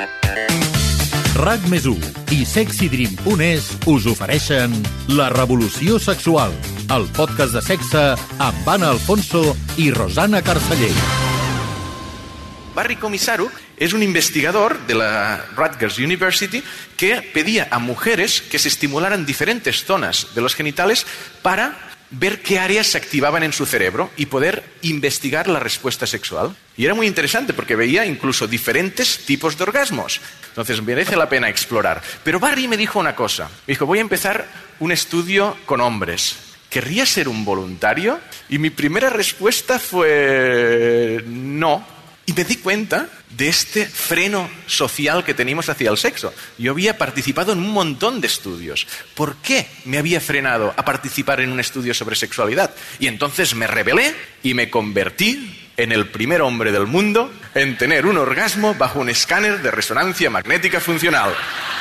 RAC+1 i SexyDream.es us ofereixen La Revolució Sexual, el podcast de sexe amb Anna Alfonso i Rosana Carceller. Barry Komisaruk es un investigador de la Rutgers University que pedía a mujeres que se estimularan diferentes zonas de los genitales para ver qué áreas se activaban en su cerebro y poder investigar la respuesta sexual. Y era muy interesante porque veía incluso diferentes tipos de orgasmos. Entonces merece la pena explorar. Pero Barry me dijo una cosa. Me dijo, voy a empezar un estudio con hombres. ¿Querría ser un voluntario? Y mi primera respuesta fue no. Y me di cuenta de este freno social que tenemos hacia el sexo. Yo había participado en un montón de estudios. ¿Por qué me había frenado a participar en un estudio sobre sexualidad? Y entonces me rebelé y me convertí en el primer hombre del mundo en tener un orgasmo bajo un escáner de resonancia magnética funcional.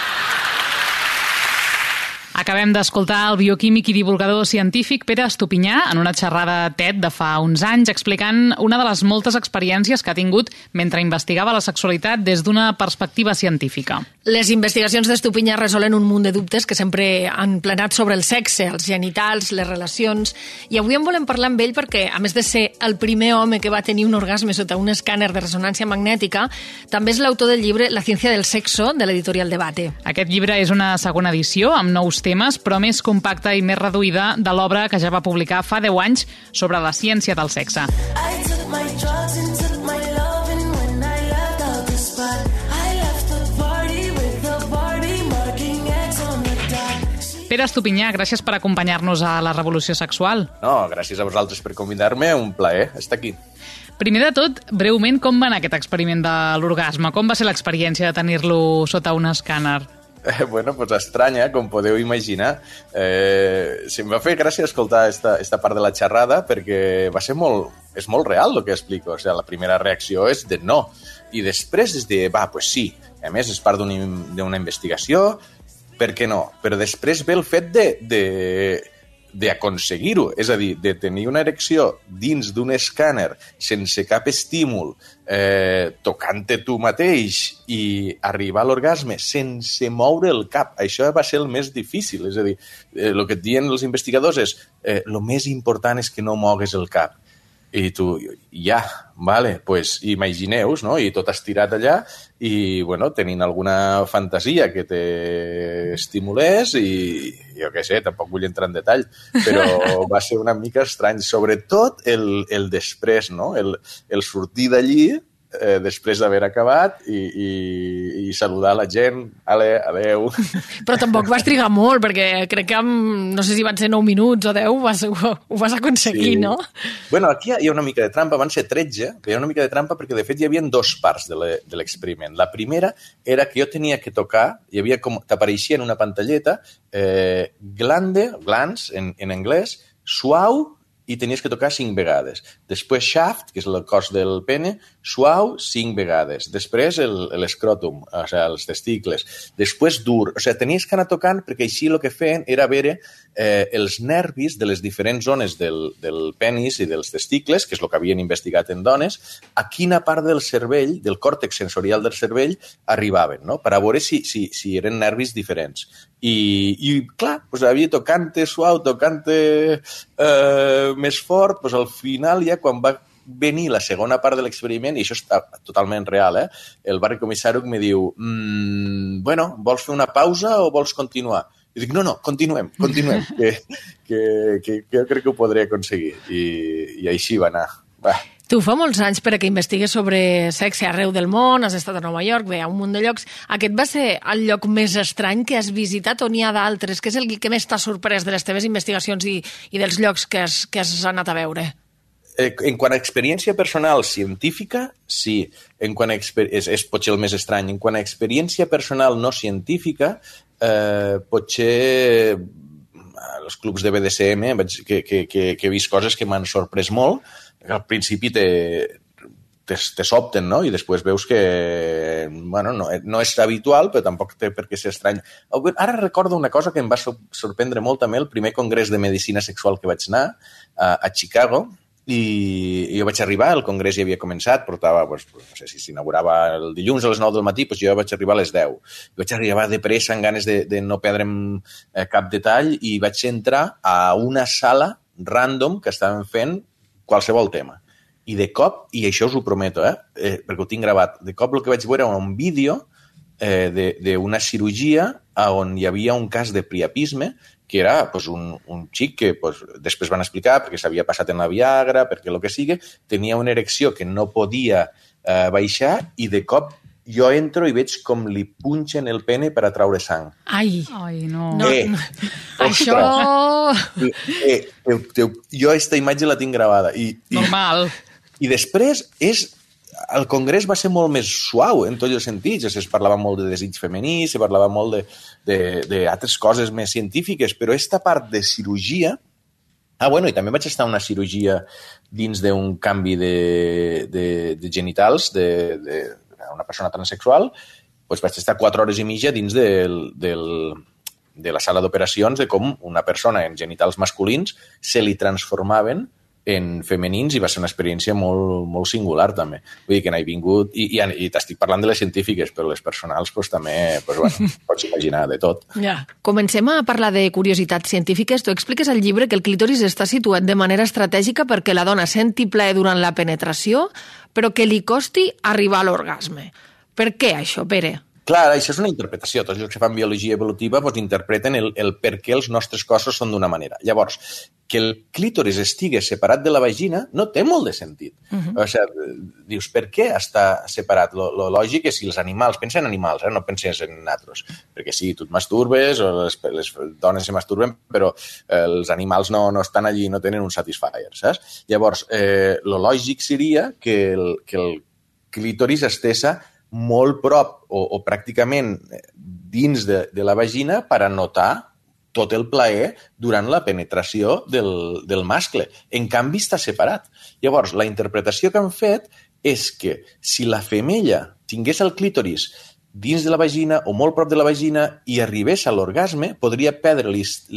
Acabem d'escoltar el bioquímic i divulgador científic Pere Estupinyà en una xerrada TED de fa uns anys explicant una de les moltes experiències que ha tingut mentre investigava la sexualitat des d'una perspectiva científica. Les investigacions d'Estupinyà resolen un munt de dubtes que sempre han planat sobre el sexe, els genitals, les relacions, i avui en volem parlar amb ell perquè, a més de ser el primer home que va tenir un orgasme sota un escàner de ressonància magnètica, també és l'autor del llibre La ciència del sexo, de l'editorial Debate. Aquest llibre és una segona edició amb nous temes, però més compacta i més reduïda de l'obra que ja va publicar fa 10 anys sobre la ciència del sexe. Pere Estupinyà, gràcies per acompanyar-nos a la Revolució Sexual. No, gràcies a vosaltres per convidar-me, un plaer estar aquí. Primer de tot, breument, com va anar aquest experiment de l'orgasme? Com va ser l'experiència de tenir-lo sota un escàner? Bueno, pues estranya, com podeu imaginar. Em va fer gràcia escoltar esta part de la xerrada perquè va ser és molt real el que explico. O sigui, la primera reacció és de no. I després és de, pues sí. A més, és part d'una investigació, per què no? Però després ve el fet d'aconseguir-ho, és a dir, de tenir una erecció dins d'un escàner sense cap estímul, tocant-te tu mateix i arribar a l'orgasme sense moure el cap. Això va ser el més difícil, és a dir, el que et diuen els investigadors és el més important és que no mogues el cap. I tu, vale, pues imagineu-vos, no? I tot estirat allà i, bueno, tenint alguna fantasia que t'estimulés i, jo què sé, tampoc vull entrar en detall, però va ser una mica estrany, sobretot el després, no? El sortir d'allí després d'haver acabat i saludar la gent, adeu. Però tampoc vas trigar molt, perquè crec que no sé si van ser 9 minuts o 10, ho vas aconseguir, sí. No? Bueno, aquí hi ha una mica de trampa, van ser 13, hi ha una mica de trampa perquè de fet hi havia 2 parts de l'experiment. La primera era que jo tenia que tocar, t'apareixia en una pantalleta, glans en anglès, suau, i tenies que tocar 5 vegades. Després shaft, que és el cos del pene, suau, 5 vegades. Després l'escròtum, o sigui, els testicles. Després dur. O sigui, tenies que anar tocant perquè així el que feien era veure els nervis de les diferents zones del penis i dels testicles, que és el que havien investigat en dones, a quina part del cervell, del còrtex sensorial del cervell, arribaven, no? Per a veure si eren nervis diferents. I clar, doncs havia tocant-te suau, tocant-te més fort, doncs al final ja quan va venir la segona part de l'experiment, i això està totalment real, el Barry Komisaruk me diu, bueno, vols fer una pausa o vols continuar? I dic, no, continuem, que jo crec que ho podré aconseguir. I així va anar. Tu fa molts anys, Pere, que investigues sobre sexe arreu del món, has estat a Nova York, a un munt de llocs. Aquest va ser el lloc més estrany que has visitat o n'hi ha d'altres? Què és el que més t'ha sorprès de les teves investigacions i dels llocs que has anat a veure? En quant a experiència personal científica, sí. És potser el més estrany. En quant a experiència personal no científica, potser als clubs de BDSM que he vist coses que m'han sorprès molt. Al principi te sobten, no? I després veus que no és habitual, però tampoc té per què ser estrany. Ara recordo una cosa que em va sorprendre molt també, el primer congrés de medicina sexual que vaig anar a Chicago, i jo vaig arribar, el congrés ja havia començat, portava, no sé si s'inaugurava el dilluns a les 9 del matí, jo vaig arribar a les 10. Vaig arribar de pressa, amb ganes de no perdre'm cap detall, i vaig entrar a una sala random que estaven fent qualsevol tema. I de cop, i això us ho prometo, perquè ho tinc gravat, de cop el que vaig veure era un vídeo d'una cirurgia on hi havia un cas de priapisme, que era un xic que després van explicar perquè s'havia passat en la Viagra, perquè el que sigui, tenia una erecció que no podia baixar i de cop jo entro i veig com li punxen el pene per a traure sang. Ai, no. Això... Jo aquesta imatge la tinc gravada. Normal. I després el congrés va ser molt més suau en tots els sentits. Es parlava molt de desig femení, se parlava molt d'altres coses més científiques, però aquesta part de cirurgia... i també vaig estar a una cirurgia dins d'un canvi de genitals d'una persona transsexual. Vaig estar 4 hores i mitja dins de la sala d'operacions de com una persona en genitals masculins se li transformaven en femenins i va ser una experiència molt, molt singular també. Vull dir que n'he vingut i t'estic parlant de les científiques, però les personals també, pots imaginar de tot. Ja. Comencem a parlar de curiositats científiques. Tu expliques al llibre que el clítoris està situat de manera estratègica perquè la dona senti plaer durant la penetració, però que li costi arribar a l'orgasme. Per què això, Pere? Clar, això és una interpretació. Tots els que fan biologia evolutiva interpreten el per què els nostres cossos són d'una manera. Llavors, que el clítoris estigui separat de la vagina no té molt de sentit. O sigui, dius, per què està separat? Lo lògic és si els animals, pensa en animals, no penses en nosaltres, perquè sí, tu et masturbes o les dones se masturben, però els animals no estan allí, no tenen un satisfier, saps? Llavors, lo lògic seria que el clítoris estesa molt prop o pràcticament dins de la vagina per a notar tot el plaer durant la penetració del mascle. En canvi, està separat. Llavors, la interpretació que han fet és que si la femella tingués el clítoris dins de la vagina o molt prop de la vagina i arribés a l'orgasme, podria perdre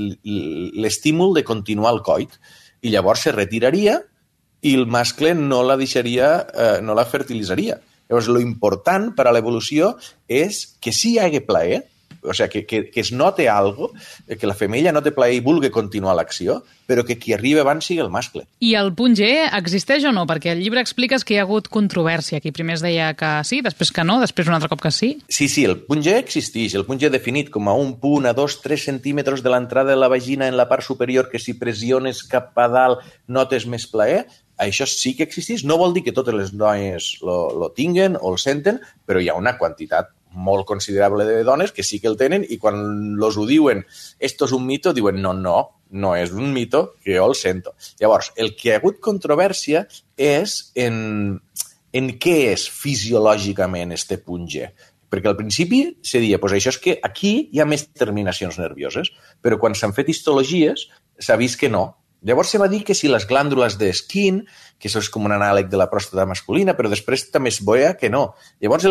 l'estímul de continuar el coit i llavors se retiraria i el mascle no la deixaria, no la fertilitzaria. Llavors, lo important per a l'evolució és que sí hi hagi plaer, o sigui, que es note algo, que la femella no té plaer i vulgui continuar l'acció, però que qui arriba abans sigui el mascle. I el punt G existeix o no? Perquè al llibre expliques que hi ha hagut controvèrsia. Aquí primer es deia que sí, després que no, després un altre cop que sí. Sí, el punt G existeix. El punt G definit com a un punt a 2-3 centímetres de l'entrada de la vagina en la part superior que si pressiones cap a dalt notes més plaer. Això sí que existeix. No vol dir que totes les dones lo tinguen o el senten, però hi ha una quantitat molt considerable de dones que sí que el tenen i quan los ho diuen, esto es un mito, diuen no és un mito, que jo el sento. Llavors, el que ha hagut controvèrsia és en què és fisiològicament este punt G. Perquè al principi se deia, això és que aquí hi ha més terminacions nervioses, però quan s'han fet histologies s'ha vist que no. Llavors se va dir que si les glàndules de Skin, que això és com un anàleg de la pròstata masculina, però després també es veia que no. Llavors,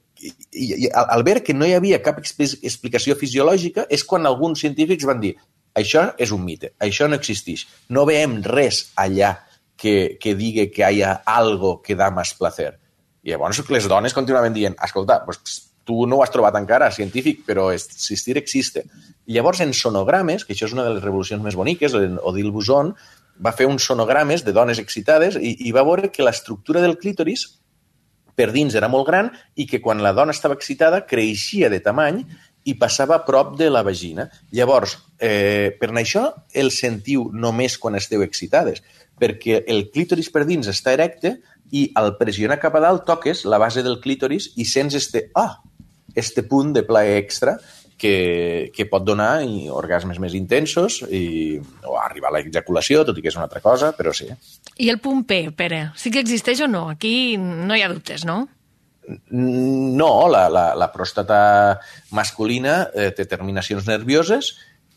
al veure que no hi havia cap explicació fisiològica és quan alguns científics van dir això és un mite, això no existeix. No veiem res allà que digui que hi ha algo que da més placer. I llavors les dones continuaven dient, escolta, tu no ho has trobat encara, científic, però existir existe. I llavors en sonogrames, que això és una de les revolucions més boniques, Odile Boson va fer uns sonogrames de dones excitades i va veure que l'estructura del clítoris per dins era molt gran i que quan la dona estava excitada creixia de tamany i passava a prop de la vagina. Llavors, per això el sentiu només quan esteu excitades, perquè el clítoris per dins està erecte i al pressionar cap a dalt toques la base del clítoris i sents este punt de plaer extra que pot donar orgasmes més intensos o arribar a l'ejaculació, tot i que és una altra cosa, però sí. I el punt P, Pere, sí que existeix o no? Aquí no hi ha dubtes, no? No, la pròstata masculina té terminacions nervioses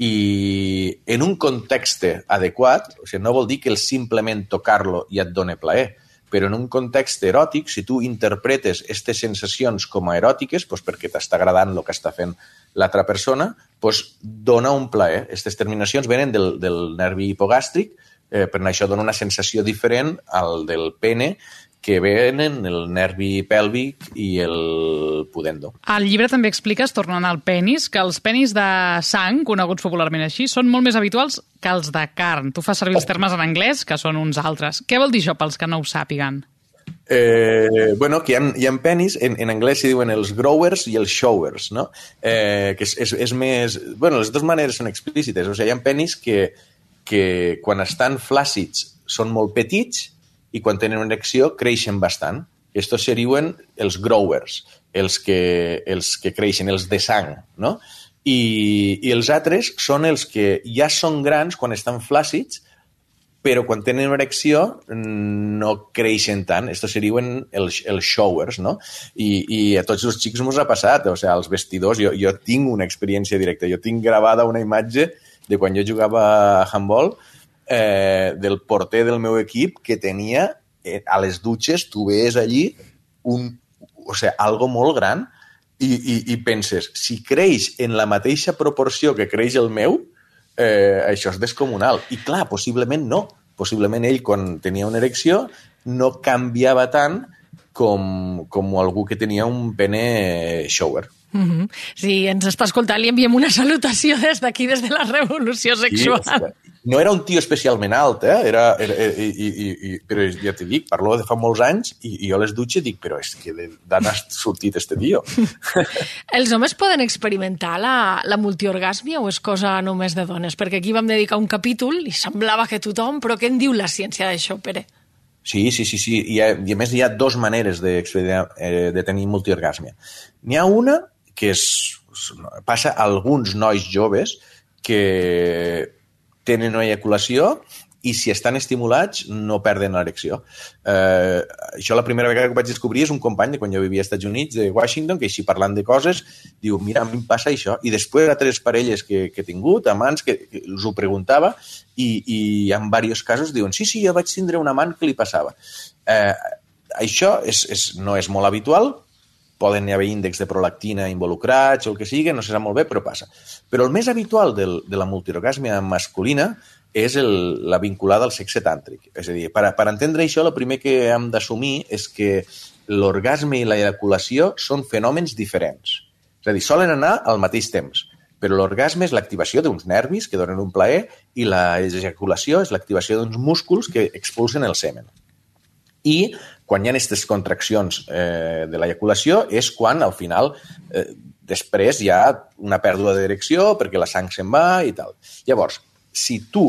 i en un context adequat, o sigui, no vol dir que el simplement tocar-lo ja et doni plaer, però en un context eròtic, si tu interpretes aquestes sensacions com a eròtiques, perquè t'està agradant el que està fent l'altra persona, dona un plaer. Aquestes terminacions venen del nervi hipogàstric, per això dona una sensació diferent al del pene, que venen el nervi pèlvic i el pudendo. Al llibre també expliques, tornant al penis, que els penis de sang, coneguts popularment així, són molt més habituals que els de carn. Tu fas servir els termes en anglès, que són uns altres. Què vol dir això pels que no ho sàpiguen? Que hi ha penis, en anglès s'hi diuen els growers i els showers, no? Que és més... Les dues maneres són explícites. O sigui, hi ha penis que quan estan flàcids són molt petits i quan tenen una erecció creixen bastant. Estos serien els growers, els que creixen, els de sang, no? I els altres són els que ja són grans quan estan flàcids, però quan tenen una erecció no creixen tant. Estos serien els showers, no? I a tots els xics mos ha passat, o sigui, als vestidors. Jo tinc una experiència directa. Jo tinc gravada una imatge de quan jo jugava a handball, del porter del meu equip que tenia a les dutxes, tu veies allí algo molt gran i penses, si creix en la mateixa proporció que creix el meu, això és descomunal. I clar, possiblement no. Possiblement ell, quan tenia una erecció, no canviava tant com algú que tenia un pene shower. Si ens està escoltant, li enviem una salutació des d'aquí, des de la Revolució Sexual. Sí, no era un tio especialment alt, però ja t'hi dic, parlo de fa molts anys i jo a les dutxes dic, però és que d'on ha sortit este tio? Els homes poden experimentar la multiorgàsmia o és cosa només de dones? Perquè aquí vam dedicar un capítol i semblava que tothom, però què en diu la ciència d'això, Pere? Sí. I a més hi ha dues maneres de tenir multiorgàsmia. N'hi ha una que passa a alguns nois joves que tenen una eyaculació i si estan estimulats no perden l'erecció. Això la primera vegada que ho vaig descobrir és un company de quan jo vivia als Estats Units, de Washington, que així parlant de coses, diu, mira, a mi em passa això. I després altres parelles que he tingut, amants, que els ho preguntava i en diversos casos diuen, sí, jo vaig tindre un amant que li passava. Això no és molt habitual, poden haver índexs de prolactina involucrats o el que sigui, no se sap molt bé, però passa. Però el més habitual de la multiorgàsmia masculina és la vinculada al sexe tàntric. És a dir, per entendre això, el primer que hem d'assumir és que l'orgasme i l'ejaculació són fenòmens diferents. És a dir, solen anar al mateix temps, però l'orgasme és l'activació d'uns nervis que donen un plaer i l'ejaculació és l'activació d'uns músculs que expulsen el semen. I quan hi ha aquestes contraccions de l'ejaculació és quan, al final, després hi ha una pèrdua d'erecció perquè la sang se'n va i tal. Llavors, si tu,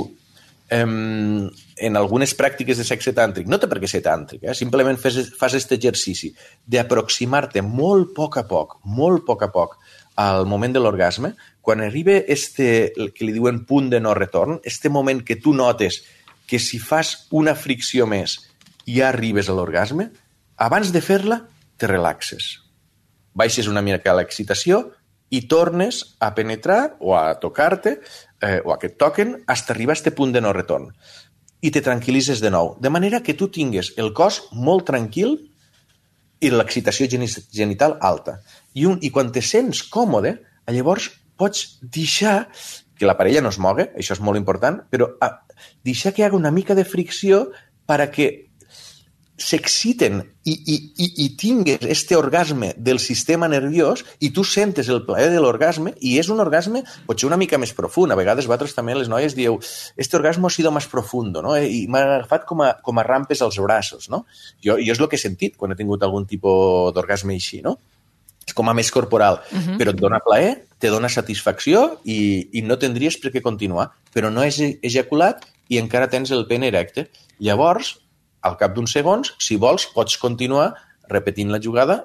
en algunes pràctiques de sexe tàntric, no té per què ser tàntric, simplement fas aquest exercici d'aproximar-te molt a poc al moment de l'orgasme, quan arriba el que li diuen punt de no retorn, este moment que tu notes que si fas una fricció més ja arribes a l'orgasme, abans de fer-la te relaxes. Baixes una mica l'excitació i tornes a penetrar o a tocar-te o a que et toquen fins a arribar a aquest punt de no retorn. I te tranquil·litzes de nou. De manera que tu tingues el cos molt tranquil i l'excitació genital alta. I quan te sents còmode, llavors pots deixar que la parella no es mogui, això és molt important, però deixar que hi hagi una mica de fricció perquè s'exciten i tingues este orgasme del sistema nerviós i tu sentes el plaer de l'orgasme i és un orgasme potser una mica més profund. A vegades vosaltres també les noies dieu este orgasme ha sido más profundo, no? I m'ha agafat com a rampes als braços, no? Jo és el que he sentit quan he tingut algun tipus d'orgasme així, no? És com a més corporal, però et dona plaer, te dona satisfacció i no tindries per què continuar, però no és ejaculat i encara tens el pene erecte. Llavors, al cap d'uns segons, si vols, pots continuar repetint la jugada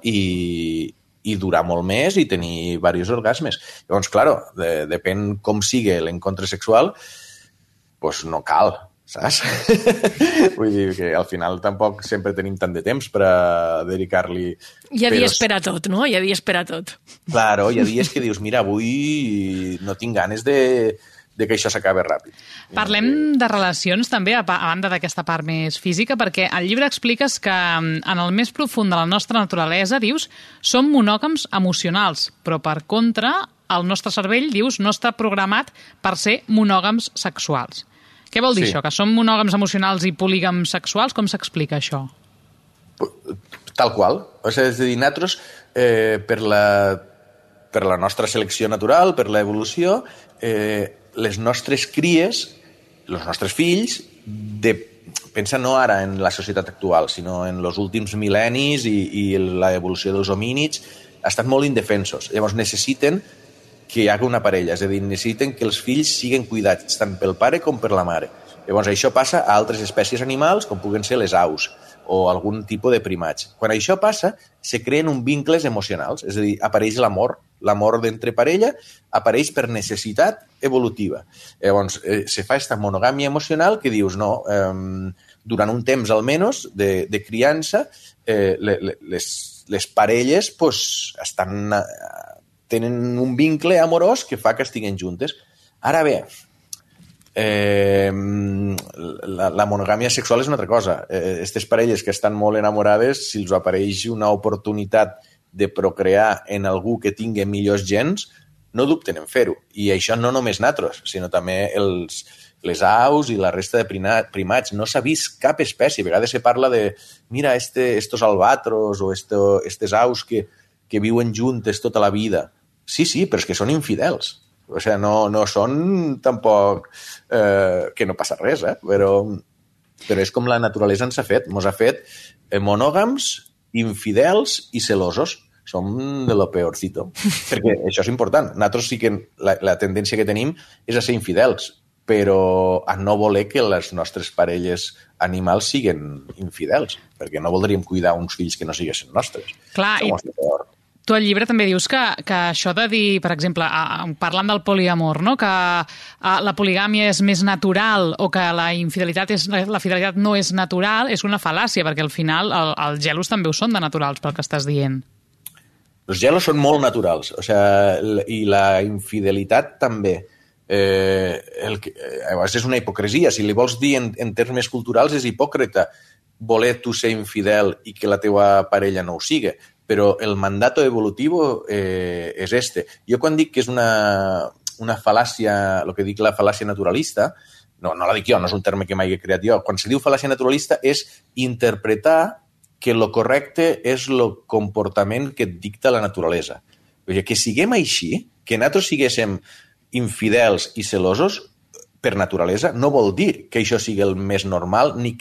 i durar molt més i tenir diversos orgasmes. Llavors, clar, depèn com sigui l'encontre sexual, doncs no cal, saps? Vull dir que al final tampoc sempre tenim tant de temps per a dedicar-li... Hi ha dies per a tot, no? Hi ha dies per a tot. Claro, hi ha dies que dius, mira, avui no tinc ganes de que això s'acabi ràpid. Parlem de relacions també, a banda d'aquesta part més física, perquè al llibre expliques que en el més profund de la nostra naturalesa, dius, som monògams emocionals, però per contra, el nostre cervell, dius, no està programat per ser monògams sexuals. Què vol dir això? Que som monògams emocionals i polígams sexuals? Com s'explica això? Tal qual. O sigui, és a dir, nosaltres, per la nostra selecció natural, per l'evolució, les nostres cries, els nostres fills, pensa no ara en la societat actual, sinó en els últims mil·lennis i l'evolució dels homínids, estan molt indefensos. Llavors necessiten que hi hagi una parella, és a dir, necessiten que els fills siguin cuidats tant pel pare com per la mare. Llavors això passa a altres espècies animals, com puguen ser les aus o algun tipus de primats. Quan això passa, se creen uns vincles emocionals, és a dir, apareix l'amor. L'amor d'entre parella apareix per necessitat evolutiva. Llavors, se fa aquesta monogàmia emocional que dius, no, durant un temps almenys de criança, les parelles tenen un vincle amorós que fa que estiguin juntes. Ara bé, la monogàmia sexual és una altra cosa. Aquestes parelles que estan molt enamorades, si els apareix una oportunitat de procrear en algú que tingui millors gens, no dubten en fer-ho. I això no només nosaltres, sinó també les aus i la resta de primats. No s'ha vist cap espècie. A vegades se parla de, mira, estos albatros o estes aus que viuen juntes tota la vida. Sí, però és que són infidels. O sigui, no són tampoc que no passa res, però és com la naturalesa ens ha fet. Ens ha fet monògams, infidels i celosos. Som de lo peorcito. Perquè això és important. Nosaltres sí que la tendència que tenim és a ser infidels, però a no voler que les nostres parelles animals siguin infidels, perquè no voldríem cuidar uns fills que no siguessin nostres. Clar, tu al llibre també dius que això de dir, per exemple, parlant del poliamor, no? Que la poligàmia és més natural o que la fidelitat no és natural, és una fal·làcia, perquè al final els gelos també ho són de naturals, pel que estàs dient. Els gelos són molt naturals, o sigui, i la infidelitat també. És una hipocresia. Si li vols dir en termes culturals, és hipòcrita voler tu ser infidel i que la teva parella no ho sigui. Però el mandato evolutivo és este. Jo quan dic que és una fal·làcia, el que dic la fal·làcia naturalista, no la dic jo, no és un terme que mai he creat jo. Quan se diu fal·làcia naturalista és interpretar que el correcte és el comportament que et dicta la naturalesa. Que siguem així, que nosaltres siguéssim infidels i celosos, per naturalesa, no vol dir que això sigui el més normal ni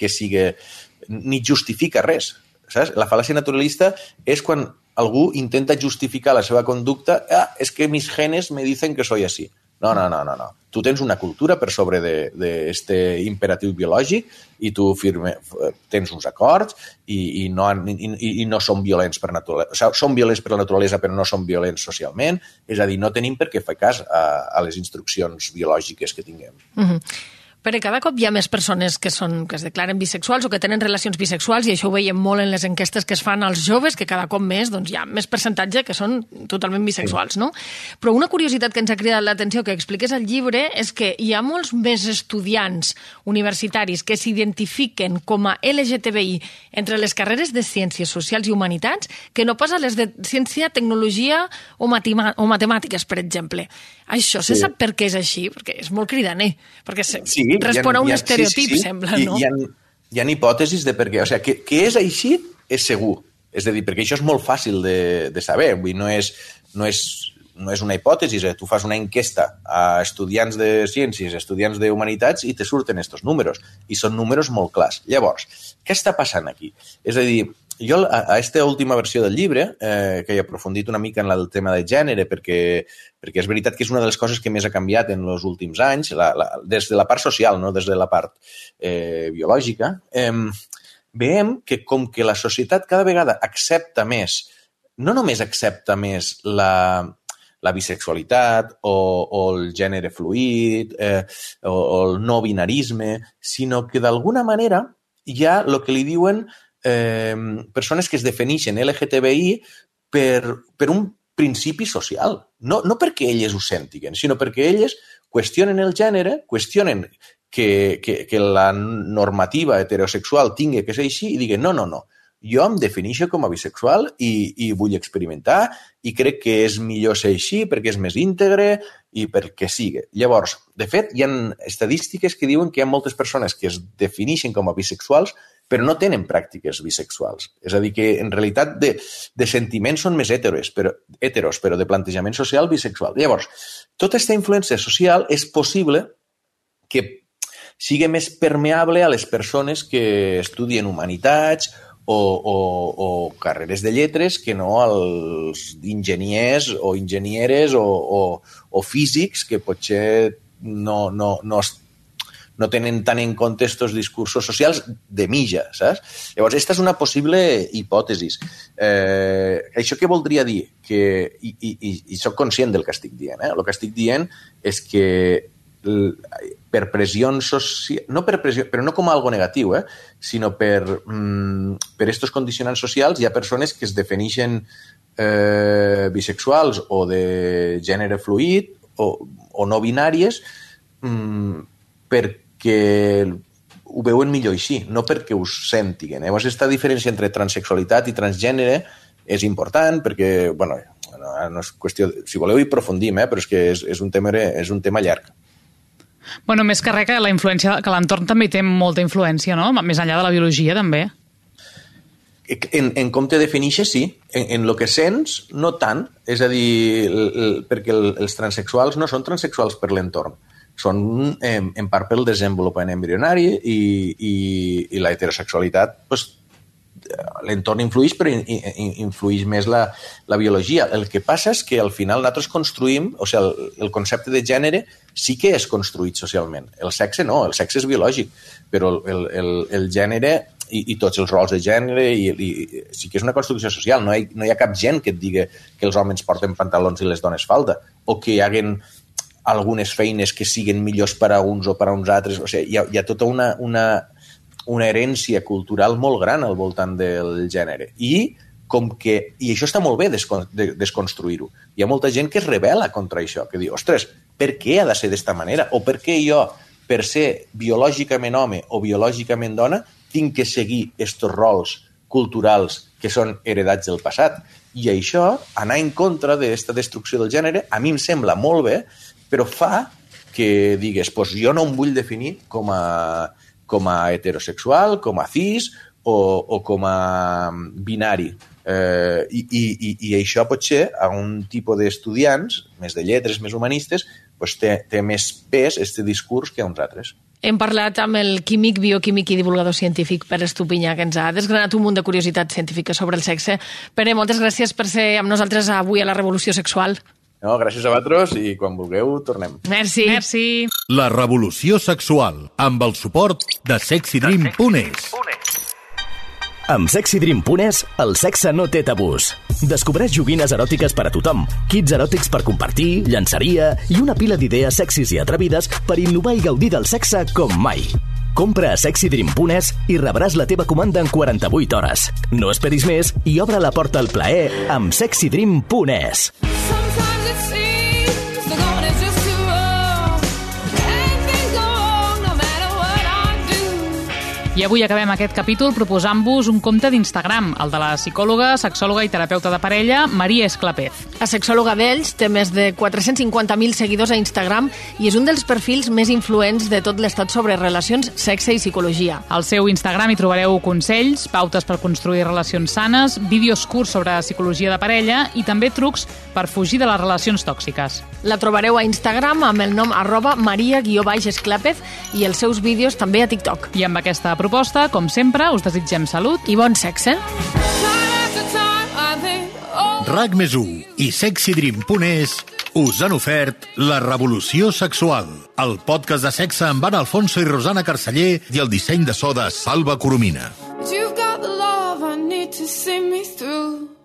justifica res. Saps? La fal·làcia naturalista és quan algú intenta justificar la seva conducta. És que mis genes me dicen que soy así. No. Tu tens una cultura per sobre d'este imperatiu biològic i tu tens uns acords i no són violents per naturalesa. O sigui, són violents per la naturalesa però no són violents socialment. És a dir, no tenim per què fer cas a les instruccions biològiques que tinguem. Perquè cada cop hi ha més persones que es declaren bisexuals o que tenen relacions bisexuals, i això ho veiem molt en les enquestes que es fan als joves, que cada cop més hi ha més percentatge que són totalment bisexuals, no? Però una curiositat que ens ha cridat l'atenció que expliques al llibre és que hi ha molts més estudiants universitaris que s'identifiquen com a LGTBI entre les carreres de Ciències Socials i Humanitats que no pas a les de Ciència, Tecnologia o Matemàtiques, per exemple. Això se sap per què és així? Perquè és molt cridaner, perquè respon a un estereotip, sembla, no? Hi ha hipòtesis de per què. O sigui, que és així és segur. És a dir, perquè això és molt fàcil de saber. Vull dir, no és una hipòtesi. Tu fas una enquesta a estudiants de ciències, estudiants d'humanitats, i te surten aquests números. I són números molt clars. Llavors, què està passant aquí? És a dir, jo a aquesta última versió del llibre, que he aprofundit una mica en el tema de gènere, perquè és veritat que és una de les coses que més ha canviat en els últims anys, des de la part social, no des de la part biològica, veiem que com que la societat cada vegada accepta més, no només accepta més la bisexualitat o el gènere fluid o el no binarisme, sinó que d'alguna manera hi ha el que li diuen persones que es defineixen LGTBI per un principi social. No perquè elles ho sentiguen, sinó perquè elles qüestionen el gènere, qüestionen que la normativa heterosexual tingui que ser així i diguen no. Jo em defineixo com a bisexual i vull experimentar i crec que és millor ser així perquè és més íntegre i per què sigui. Llavors, de fet, hi ha estadístiques que diuen que hi ha moltes persones que es defineixen com a bisexuals però no tenen pràctiques bisexuals. És a dir, que en realitat de sentiments són més heteros, però de plantejament social bisexual. Llavors, tota aquesta influència social és possible que sigui més permeable a les persones que estudien humanitats o carreres de lletres que no als enginyers o enginyeres o físics que potser no tenen tant en compte aquests discursos socials de mitja, saps? Llavors, aquesta és una possible hipòtesi. Això què voldria dir? I soc conscient del que estic dient. El que estic dient és que per pressions socials, no per pressió, però no com algo negatiu, sinó per estos condicionants socials hi ha persones que es defineixen bisexuals o de gènere fluid o no binàries perquè ho veuen millor així, no perquè ho sentin. Llavors, aquesta diferència entre transsexualitat i transgènere és important perquè, bueno, no és qüestió... Si voleu hi aprofundim, però és que és un tema llarg. Bueno, més que res que la influència, que l'entorn també té molta influència, no? Més enllà de la biologia, també. En com te defineixes, sí. En el que sents, no tant. És a dir, perquè els transsexuals no són transsexuals per l'entorn. Són en part pel desenvolupament embrionari i la heterosexualitat, doncs, l'entorn influeix, però influeix més la biologia. El que passa és que al final nosaltres construïm, o sigui, el concepte de gènere sí que és construït socialment. El sexe no, el sexe és biològic, però el gènere i tots els rols de gènere sí que és una construcció social. No hi ha cap gent que et digui que els homes porten pantalons i les dones falda, o que hi haguen algunes feines que siguin millors per a uns o per a uns altres. O sigui, hi ha tota una herència cultural molt gran al voltant del gènere. I això està molt bé desconstruir-ho. Hi ha molta gent que es rebel·la contra això, que diu, ostres, per què ha de ser d'esta manera? O per què jo, per ser biològicament home o biològicament dona, tinc que seguir estos rols culturals que són heredats del passat? I això, anar en contra d'aquesta destrucció del gènere, a mi em sembla molt bé, però fa que digues, doncs jo no em vull definir com a heterosexual, com a cis o com a binari. I això potser a un tipus d'estudiants, més de lletres, més humanistes, té més pes aquest discurs que a uns altres. Hem parlat amb el químic, bioquímic i divulgador científic Pere Estupinyà, que ens ha desgranat un munt de curiositats científiques sobre el sexe. Pere, moltes gràcies per ser amb nosaltres avui a la Revolució Sexual. No, gràcies a vosaltres i quan vulgueu tornem. Merci. Merci. La Revolució Sexual, amb el suport de sexydream.es. Amb sexydream.es, el sexe no té tabús. Descobreix joguines eròtiques per a tothom, kits eròtics per compartir, llançaria i una pila d'idees sexis i atrevides per innovar i gaudir del sexe com mai. Compra a sexydream.es i rebràs la teva comanda en 48 hores. No esperis més i obre la porta al plaer amb sexydream.es. I avui acabem aquest capítol proposant-vos un compte d'Instagram, el de la psicòloga, sexòloga i terapeuta de parella, Maria Esclapez. La sexòloga d'ells té més de 450.000 seguidors a Instagram i és un dels perfils més influents de tot l'estat sobre relacions, sexe i psicologia. Al seu Instagram hi trobareu consells, pautes per construir relacions sanes, vídeos curts sobre psicologia de parella i també trucs per fugir de les relacions tòxiques. La trobareu a Instagram amb el nom @Maria_Esclapez i els seus vídeos també a TikTok. I amb aquesta proposta, com sempre, us desitgem salut i bon sexe. RAC+1 i sexydream.es us han ofert La Revolució Sexual, el podcast de sexe amb Anna Alfonso i Rosana Carceller i el disseny de so de Salva Coromina. You've got the love I need to see me through.